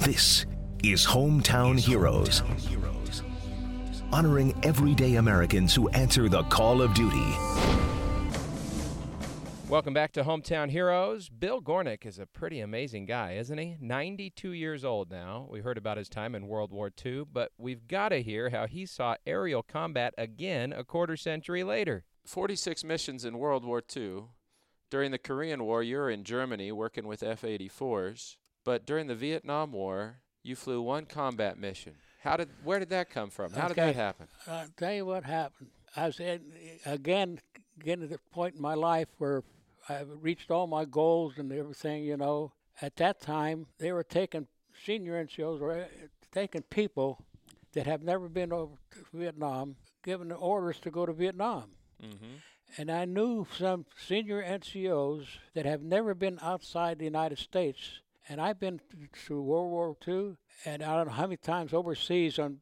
This is Hometown Heroes, honoring everyday Americans who answer the call of duty. Welcome back to Hometown Heroes. Bill Gornick is a pretty amazing guy, isn't he? 92 years old now. We heard about his time in World War II, but we've got to hear how he saw aerial combat again a quarter century later. 46 missions in World War II. During the Korean War, you were in Germany working with F-84s. But during the Vietnam War, you flew one combat mission. Where did that come from? How did that happen? I'll tell you what happened. I was, getting to the point in my life where I reached all my goals and everything, you know. At that time, they were taking senior NCOs, or taking people that have never been over to Vietnam, giving them orders to go to Vietnam. Mm-hmm. And I knew some senior NCOs that have never been outside the United States. And I've been through World War II, and I don't know how many times overseas on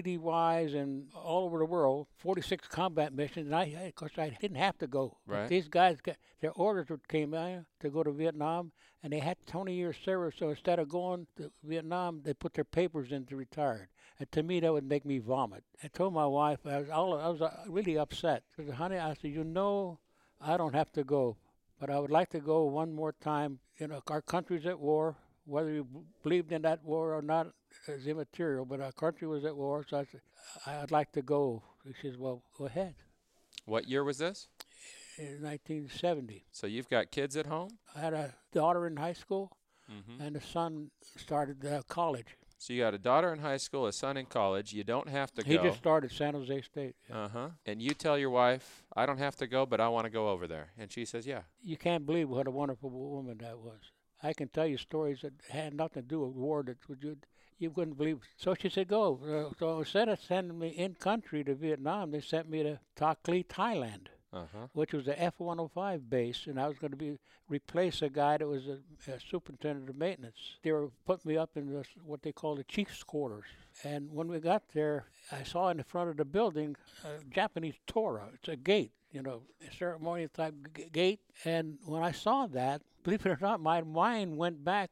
TDYs and all over the world, 46 combat missions. And of course, I didn't have to go. Right. But these guys, their orders came in to go to Vietnam, and they had 20 years service. So instead of going to Vietnam, they put their papers in to retire. And to me, that would make me vomit. I told my wife, I was really upset. I said, honey, I said, you know, I don't have to go, but I would like to go one more time. You know, our country's at war. Whether you believed in that war or not is immaterial, but our country was at war, so I said, I'd like to go. He says, well, go ahead. What year was this? In 1970. So you've got kids at home? I had a daughter in high school, and a son started college. So you got a daughter in high school, a son in college. You don't have to go. He just started San Jose State. Yeah. Uh-huh. And you tell your wife, I don't have to go, but I want to go over there. And she says, yeah. You can't believe what a wonderful woman that was. I can tell you stories that had nothing to do with war that you wouldn't believe. So she said, go. So instead of sending me in-country to Vietnam, they sent me to Tak Ly, Thailand, which was the F-105 base, and I was going to replace a guy that was a superintendent of maintenance. They were putting me up in what they call the chief's quarters. And when we got there, I saw in the front of the building a Japanese Torah. It's a gate, you know, a ceremonial type gate. And when I saw that, believe it or not, my mind went back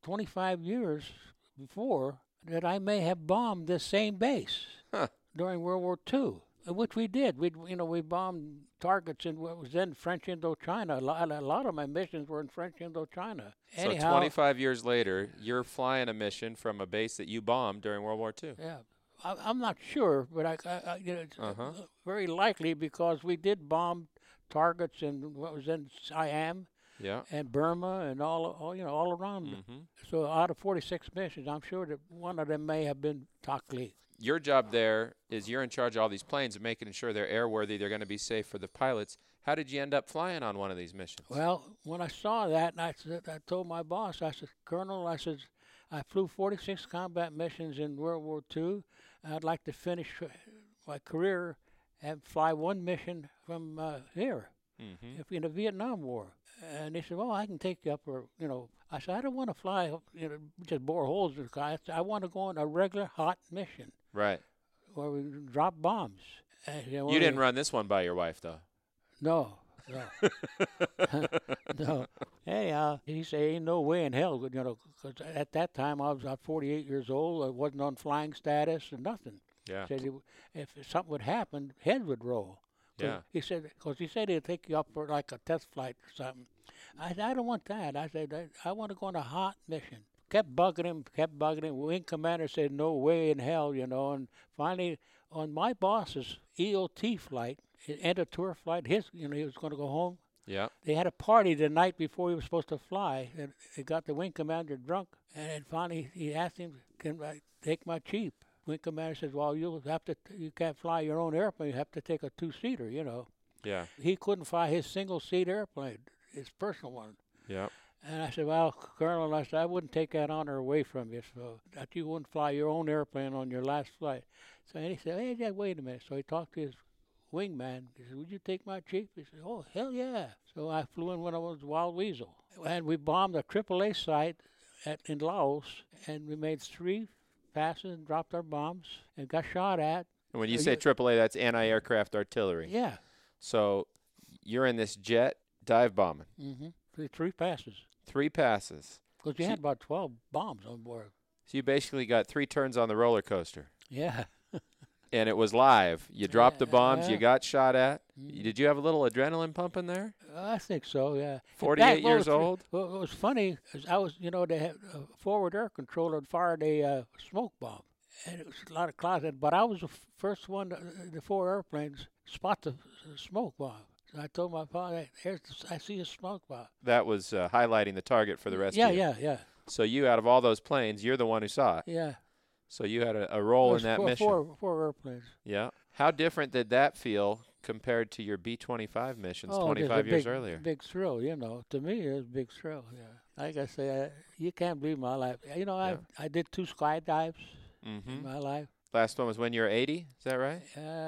25 years before that I may have bombed this same base during World War II, which we did. We bombed targets in what was then French Indochina. A lot of my missions were in French Indochina. Anyhow, so 25 years later, you're flying a mission from a base that you bombed during World War II. Yeah. I'm not sure, but it's very likely because we did bomb targets in what was then Siam. Yeah. And Burma and all around. Mm-hmm. So out of 46 missions, I'm sure that one of them may have been Tak Ly. Your job there is you're in charge of all these planes and making sure they're airworthy, they're going to be safe for the pilots. How did you end up flying on one of these missions? Well, when I saw that, I told my boss, I said, Colonel, I flew 46 combat missions in World War II. I'd like to finish my career and fly one mission from here. Mm-hmm. In the Vietnam War. And they said, well, I can take you up, or, you know. I said, I don't want to fly, just bore holes in the sky. I want to go on a regular hot mission. Right. Where we drop bombs. And, you didn't run this one by your wife, though. No. No. Hey, he said, ain't no way in hell, because at that time I was 48 years old. I wasn't on flying status or nothing. Yeah. He said, if something would happen, head would roll. Yeah. He said he'd take you up for like a test flight or something. I said, I don't want that. I said, I want to go on a hot mission. Kept bugging him. Wing commander said, no way in hell, And finally, on my boss's EOT flight, end of tour flight, he was going to go home. Yeah. They had a party the night before he was supposed to fly, and they got the wing commander drunk. And finally, he asked him, can I take my chief? Wing commander says, well, you can't fly your own airplane. You have to take a two-seater, Yeah. He couldn't fly his single-seat airplane, his personal one. Yeah. And I said, well, Colonel, I wouldn't take that honor away from you, so that you wouldn't fly your own airplane on your last flight. So he said, hey, Jack, wait a minute. So he talked to his wingman. He said, would you take my chief? He said, oh, hell yeah. So I flew in when I was Wild Weasel. And we bombed a AAA site in Laos, and we made 3 passes and dropped our bombs and got shot at. And when you say AAA, that's anti-aircraft artillery. Yeah. So you're in this jet dive bombing. Mm-hmm. 3 passes. 3 passes. Because you had about 12 bombs on board. So you basically got 3 turns on the roller coaster. Yeah. And it was live. You dropped the bombs. You Yeah. got shot at. Did you have a little adrenaline pumping there? I think so, yeah. In 48 fact, years old? What was funny is I was, they had a forward air controller and fired a smoke bomb. And it was a lot of clouds. But I was the first one, the 4 airplanes, spot the smoke bomb. So I told my father, I see a smoke bomb. That was highlighting the target for the rest of you. Yeah. So you, out of all those planes, you're the one who saw it. Yeah. So you had a role in that mission. Four airplanes. Yeah. How different did that feel compared to your B-25 missions 25 years earlier? Big thrill, To me, it was a big thrill, yeah. Like I say, you can't believe my life. I did 2 skydives in my life. Last one was when you were 80, is that right?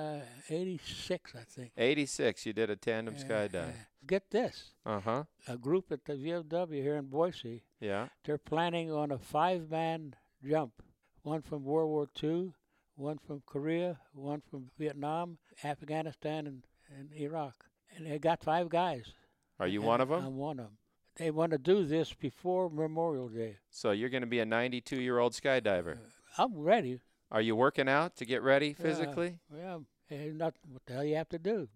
86, I think. 86, you did a tandem skydive. Get this. Uh-huh. A group at the VFW here in Boise, Yeah. they're planning on a 5-man jump. One from World War II, one from Korea, one from Vietnam, Afghanistan, and Iraq. And they got 5 guys. Are you one of them? I'm one of them. They want to do this before Memorial Day. So you're going to be a 92-year-old skydiver. I'm ready. Are you working out to get ready physically? Yeah. Hey, what the hell you have to do?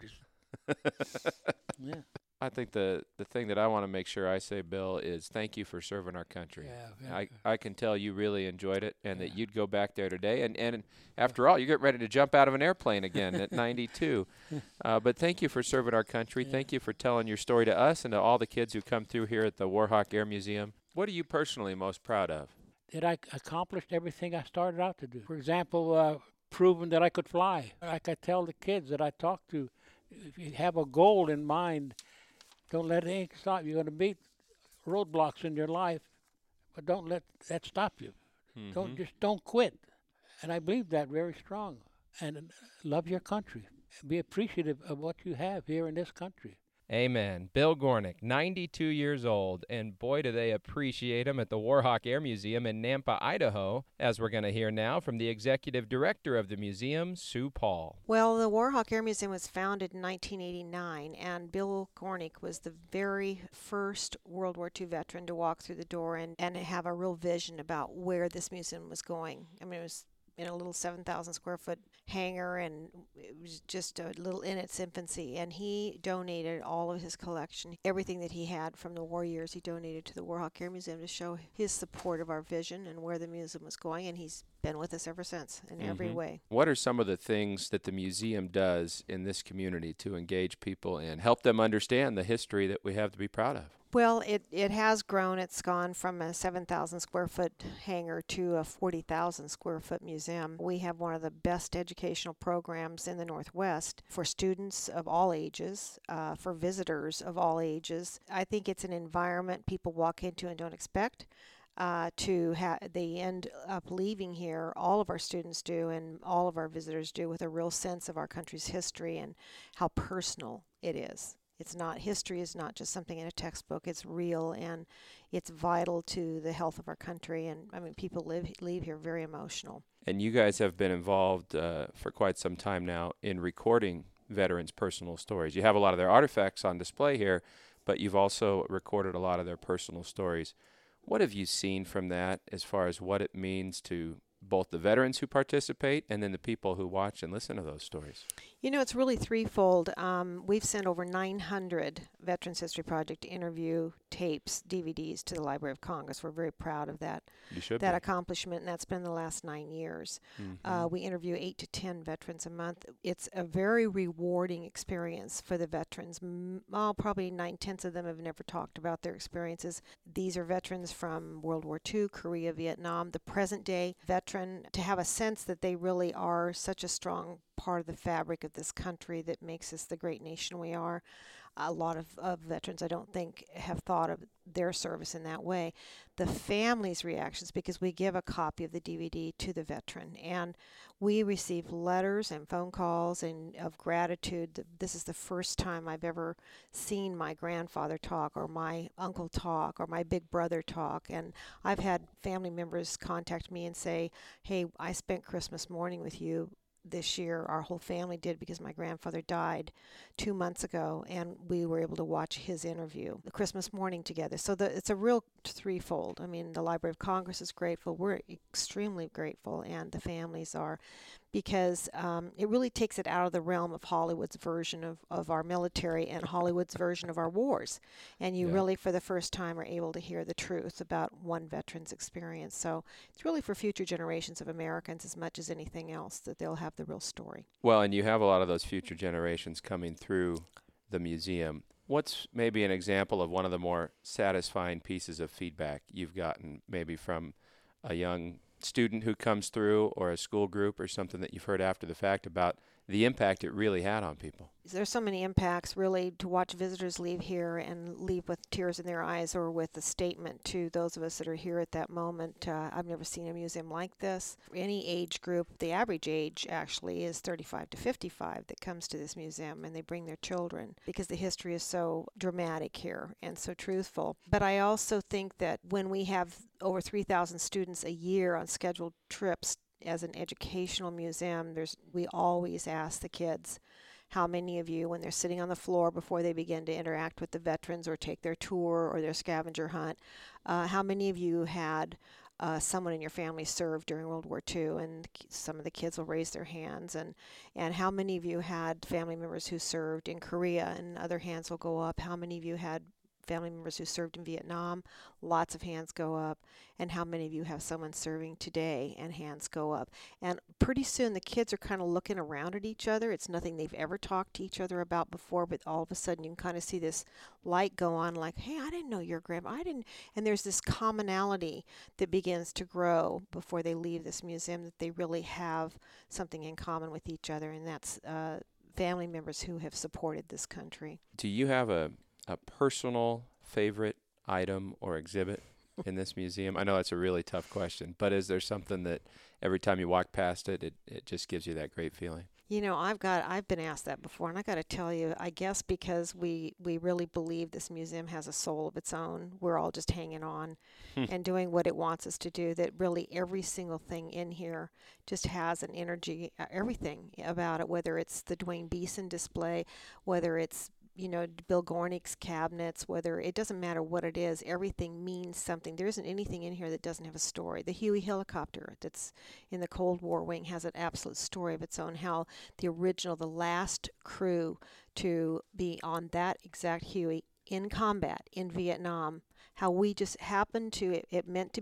Yeah. I think the thing that I want to make sure I say, Bill, is thank you for serving our country. Yeah. I can tell you really enjoyed it and that you'd go back there today. And after all, you get ready to jump out of an airplane again at 92. But thank you for serving our country. Yeah. Thank you for telling your story to us and to all the kids who come through here at the Warhawk Air Museum. What are you personally most proud of? That I accomplished everything I started out to do. For example, proving that I could fly. Like I tell the kids that I talk to, if you have a goal in mind, don't let anything stop you. You're going to meet roadblocks in your life, but don't let that stop you. Don't quit. And I believe that very strong. And love your country. Be appreciative of what you have here in this country. Amen. Bill Gornick, 92 years old, and boy, do they appreciate him at the Warhawk Air Museum in Nampa, Idaho, as we're going to hear now from the executive director of the museum, Sue Paul. Well, the Warhawk Air Museum was founded in 1989, and Bill Gornick was the very first World War II veteran to walk through the door and have a real vision about where this museum was going. I mean, it was in a little 7,000 square foot hangar, and it was just a little in its infancy. And he donated all of his collection, everything that he had from the war years, he donated to the Warhawk Air Museum to show his support of our vision and where the museum was going. And he's been with us ever since in every way. What are some of the things that the museum does in this community to engage people and help them understand the history that we have to be proud of? Well, it has grown. It's gone from a 7,000 square foot hangar to a 40,000 square foot museum. We have one of the best educational programs in the Northwest for students of all ages, for visitors of all ages. I think it's an environment people walk into and don't expect. They end up leaving here, all of our students do and all of our visitors do, with a real sense of our country's history and how personal it is. History is not just something in a textbook. It's real and it's vital to the health of our country. And I mean, people leave here very emotional. And you guys have been involved for quite some time now in recording veterans' personal stories. You have a lot of their artifacts on display here, but you've also recorded a lot of their personal stories. What have you seen from that as far as what it means to both the veterans who participate and then the people who watch and listen to those stories? You know, it's really threefold. We've sent over 900 Veterans History Project interview tapes, DVDs, to the Library of Congress. We're very proud of that. You should that be. accomplishment, and that's been the last 9 years. We interview 8 to 10 veterans a month. It's a very rewarding experience for the veterans. Probably 9/10 of them have never talked about their experiences. These are veterans from World War II, Korea, Vietnam, the present day veteran, to have a sense that they really are such a strong part of the fabric of this country that makes us the great nation we are. A lot of veterans, I don't think, have thought of their service in that way. The family's reactions, because we give a copy of the DVD to the veteran, and we receive letters and phone calls and of gratitude. This is the first time I've ever seen my grandfather talk, or my uncle talk, or my big brother talk. And I've had family members contact me and say, hey, I spent Christmas morning with you. this year. Our whole family did because my grandfather died 2 months ago, and we were able to watch his interview the Christmas morning together. So it's a real threefold. I mean, the Library of Congress is grateful. We're extremely grateful, and the families are, because it really takes it out of the realm of Hollywood's version of our military and Hollywood's version of our wars. And you really, for the first time, are able to hear the truth about one veteran's experience. So it's really for future generations of Americans as much as anything else that they'll have the real story. Well, and you have a lot of those future generations coming through the museum. What's maybe an example of one of the more satisfying pieces of feedback you've gotten, maybe from a young student who comes through or a school group or something that you've heard after the fact about the impact it really had on people? There's so many impacts, really, to watch visitors leave here and leave with tears in their eyes or with a statement to those of us that are here at that moment. I've never seen a museum like this. Any age group, the average age actually is 35 to 55 that comes to this museum, and they bring their children because the history is so dramatic here and so truthful. But I also think that when we have over 3,000 students a year on scheduled trips as an educational museum, we always ask the kids, how many of you, when they're sitting on the floor before they begin to interact with the veterans or take their tour or their scavenger hunt, how many of you had someone in your family served during World War II? And some of the kids will raise their hands. And how many of you had family members who served in Korea? And other hands will go up. How many of you had family members who served in Vietnam? Lots of hands go up. And how many of you have someone serving today? And hands go up. And pretty soon the kids are kind of looking around at each other. It's nothing they've ever talked to each other about before, but all of a sudden you can kind of see this light go on, like, hey, I didn't know your grandma. I didn't. And there's this commonality that begins to grow before they leave this museum, that they really have something in common with each other, and that's family members who have supported this country. Do you have a personal favorite item or exhibit in this museum? I know that's a really tough question, but is there something that every time you walk past it, it just gives you that great feeling? You know, I've been asked that before, and I got to tell you, I guess because we really believe this museum has a soul of its own. We're all just hanging on and doing what it wants us to do, that really every single thing in here just has an energy, everything about it, whether it's the Dwayne Beeson display, whether it's Bill Gornick's cabinets, it doesn't matter what it is, everything means something. There isn't anything in here that doesn't have a story. The Huey helicopter that's in the Cold War wing has an absolute story of its own, how the last crew to be on that exact Huey in combat in Vietnam, how we just happened to, it was meant to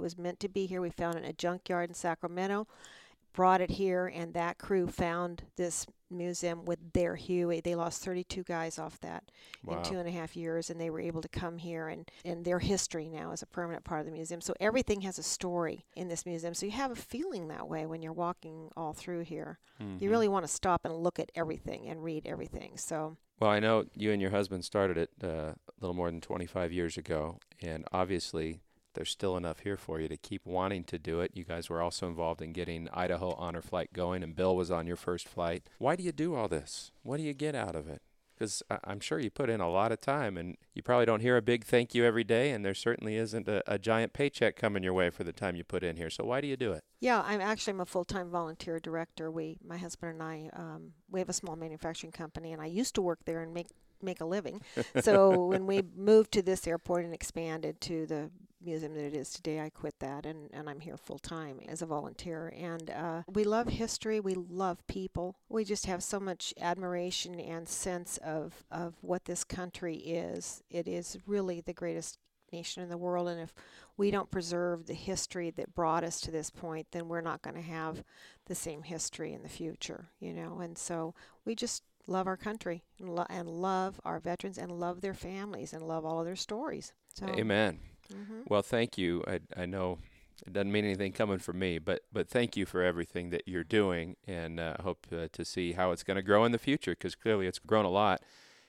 be here. We found it in a junkyard in Sacramento, brought it here, and that crew found this museum with their Huey. They lost 32 guys off that in 2.5 years, and they were able to come here, and their history now is a permanent part of the museum. So everything has a story in this museum. So you have a feeling that way when you're walking all through here. Mm-hmm. You really want to stop and look at everything and read everything. So. Well, I know you and your husband started it a little more than 25 years ago, and obviously there's still enough here for you to keep wanting to do it. You guys were also involved in getting Idaho Honor Flight going, and Bill was on your first flight. Why do you do all this? What do you get out of it? Because I'm sure you put in a lot of time, and you probably don't hear a big thank you every day, and there certainly isn't a giant paycheck coming your way for the time you put in here. So why do you do it? Yeah, I'm a full-time volunteer director. My husband and I, we have a small manufacturing company, and I used to work there and make a living. So when we moved to this airport and expanded to the museum that it is today, I quit that, and I'm here full-time as a volunteer. And we love history. We love people. We just have so much admiration and sense of what this country is. It is really the greatest nation in the world, and if we don't preserve the history that brought us to this point, then we're not going to have the same history in the future, And so we just love our country and love our veterans and love their families and love all of their stories. So, amen. Mm-hmm. Well, thank you. I know it doesn't mean anything coming from me, but thank you for everything that you're doing, and hope to see how it's going to grow in the future, because clearly it's grown a lot.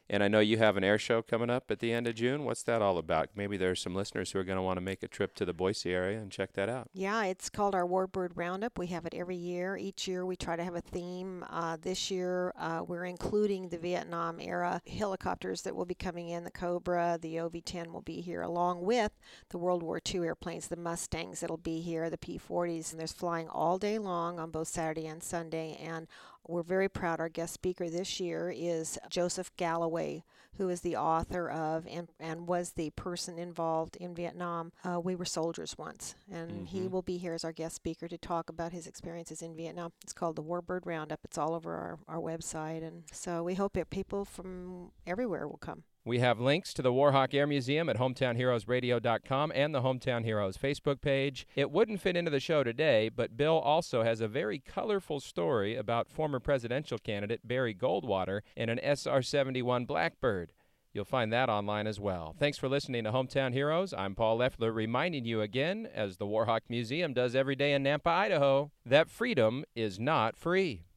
And I know you have an air show coming up at the end of June. What's that all about? Maybe there's some listeners who are going to want to make a trip to the Boise area and check that out. Yeah, it's called our Warbird Roundup. We have it every year. Each year we try to have a theme. This year we're including the Vietnam era helicopters that will be coming in. The Cobra, the OV-10 will be here, along with the World War II airplanes, the Mustangs that'll be here, the P-40s, and there's flying all day long on both Saturday and Sunday. And we're very proud. Our guest speaker this year is Joseph Galloway, who is the author of and was the person involved in Vietnam. We Were Soldiers Once, and he will be here as our guest speaker to talk about his experiences in Vietnam. It's called the Warbird Roundup. It's all over our website, and so we hope that people from everywhere will come. We have links to the Warhawk Air Museum at hometownheroesradio.com and the Hometown Heroes Facebook page. It wouldn't fit into the show today, but Bill also has a very colorful story about former presidential candidate Barry Goldwater and an SR-71 Blackbird. You'll find that online as well. Thanks for listening to Hometown Heroes. I'm Paul Leffler, reminding you again, as the Warhawk Museum does every day in Nampa, Idaho, that freedom is not free.